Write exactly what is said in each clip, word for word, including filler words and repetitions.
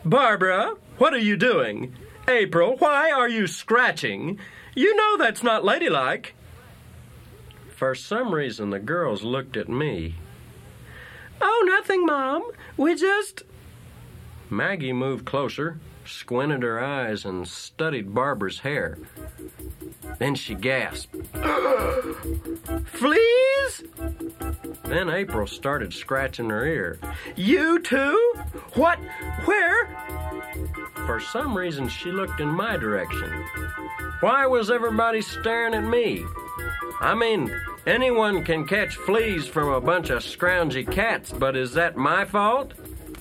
Barbara, what are you doing? April, why are you scratching? You know that's not ladylike. For some reason, the girls looked at me. Oh, nothing, Mom. We just... Maggie moved closer, squinted her eyes, and studied Barbara's hair. Then she gasped. Fleas? Then April started scratching her ear. You too? What? Where? For some reason, she looked in my direction. Why was everybody staring at me? I mean, anyone can catch fleas from a bunch of scroungy cats, but is that my fault?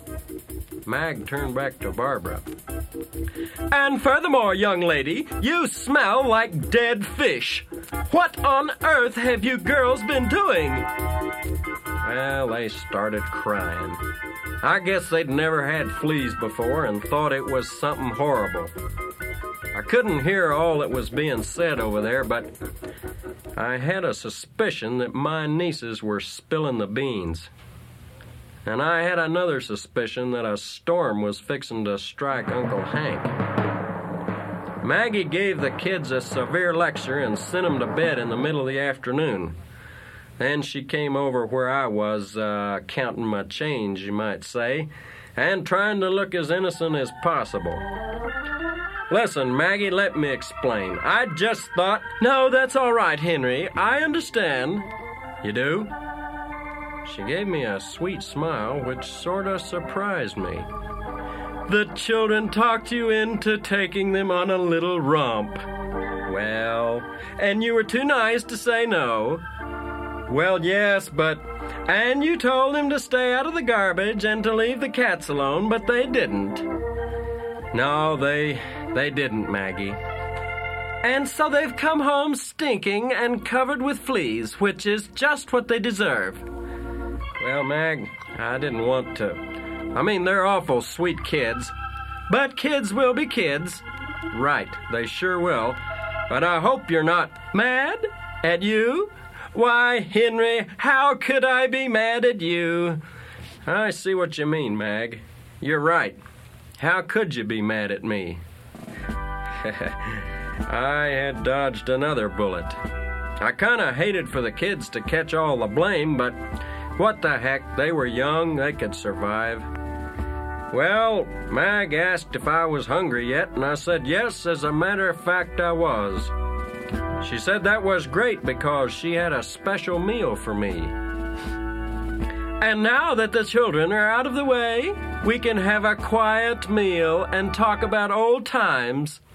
Mag turned back to Barbara. And furthermore, young lady, you smell like dead fish. What on earth have you girls been doing? Well, they started crying. I guess they'd never had fleas before and thought it was something horrible. I couldn't hear all that was being said over there, but I had a suspicion that my nieces were spilling the beans. And I had another suspicion that a storm was fixing to strike Uncle Hank. Maggie gave the kids a severe lecture and sent them to bed in the middle of the afternoon. Then she came over where I was, uh, counting my change, you might say, and trying to look as innocent as possible. Listen, Maggie, let me explain. I just thought... No, that's all right, Henry. I understand. You do? She gave me a sweet smile, which sort of surprised me. The children talked you into taking them on a little romp. Well, and you were too nice to say no. Well, yes, but... And you told them to stay out of the garbage and to leave the cats alone, but they didn't. No, they... they didn't, Maggie. And so they've come home stinking and covered with fleas, which is just what they deserve. Well, Mag, I didn't want to. I mean, they're awful sweet kids. But kids will be kids. Right, they sure will. But I hope you're not mad at you. Why, Henry, how could I be mad at you? I see what you mean, Mag. You're right. How could you be mad at me? I had dodged another bullet. I kind of hated for the kids to catch all the blame, but what the heck, they were young, they could survive. Well, Mag asked if I was hungry yet, and I said yes, as a matter of fact I was. She said that was great because she had a special meal for me. And now that the children are out of the way, we can have a quiet meal and talk about old times.